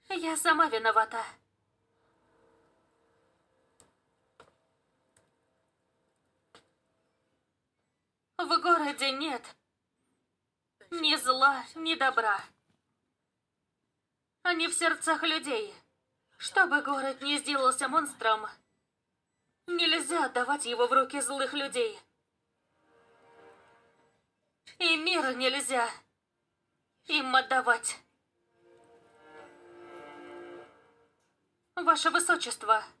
Я сама виновата. В городе нет ни зла, ни добра. Они в сердцах людей. Чтобы город не сделался монстром, нельзя отдавать его в руки злых людей. И мир нельзя им отдавать. Ваше Высочество,